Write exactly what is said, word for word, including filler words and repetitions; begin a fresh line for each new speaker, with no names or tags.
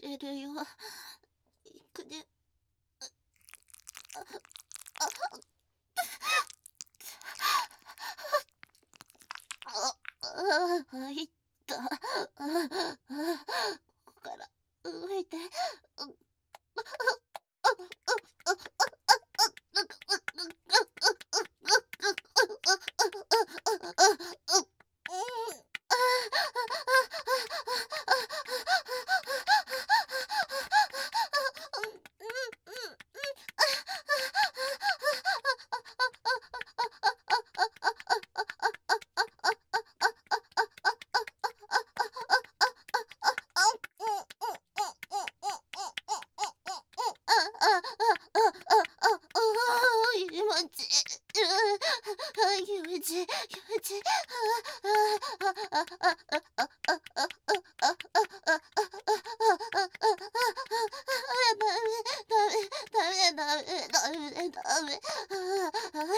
れるよ。いくね。あ、ああ、入った。ああ、ここから動いて。気持ちいい。気持ちいい。気持ちいい。ダメダメダメダメダメダメ。